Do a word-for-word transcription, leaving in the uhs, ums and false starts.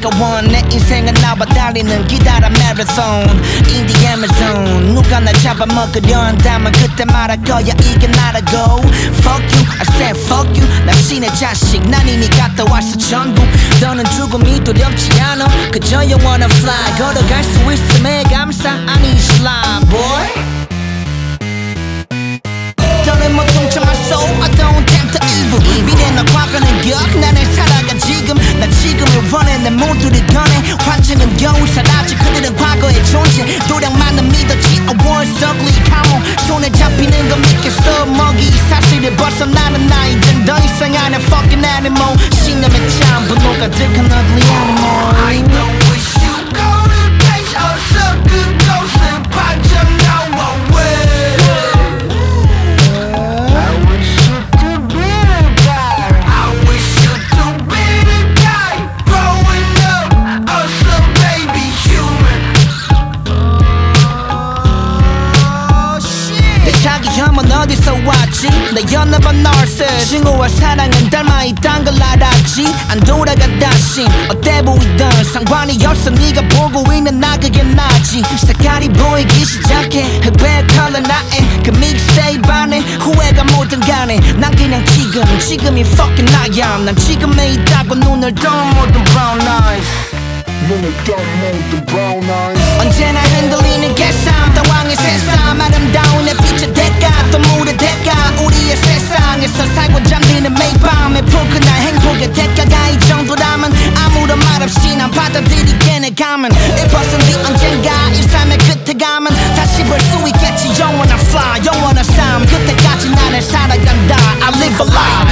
차가운 내 인생은 나와 달리는 기다란 마라톤 인디 애마존 누가 날 잡아먹으려 한다면 그때 말할 거야 이게 나라고 Fuck you, I said fuck you 나 신의 자식 난 이미 갔다 왔어 전부 너는 죽음이 두렵지 않아 그저 영원한 fly 걸어갈 수 있음에 감사 아니 slime boy 너는 못 훔쳐 my soul I don't tempt the evil 미래나 과거는 기억 나는 살아가 지금 나 지금을 원해 내 모두를 꺼내 환증은 겨우 사라지 그들은 과거의 존재 도량만은 믿었지 I was ugly come on 손에 잡히는 건 믿겠어 먹이 사실을 벗어나는 나 이젠 더 이상 안 해 fucking animal 신념에 찬 분노 가득한 ugly animal I don't wish you go to place 어서 그곳을 빠져나와 왜 혐은 어디서 왔지 내 연애반 널스 친구와 사랑은 닮아있단 걸 알았지 안 돌아가 다시 어때 보이던 상관이 없어 네가 보고 있는 나 그게 나지 색깔이 보이기 시작해 흑백 컬러 나의 그 믹스테이프 안에 후회가 뭐든 간에 난 그냥 지금 지금이 fucking 나야 난 지금에 있다고 눈을 떠 모든 brown eyes 눈을 떠 모든 brown eyes 언제나 흔들리는 개삼 당황의 새삼 아름다운 내 빛의 대가 또 물의 대가 우리의 세상에서 살고 잠드는 매일 밤에 포근한 행복의 대가가 이 정도라면 아무런 말 없이 난 받아들이게 가면 일 퍼센트 언젠가 이 삶의 끝에 가면 다시 볼 수 있겠지 영원한 fly 영원한 삶 그때까지 나는 살아간다 I live a life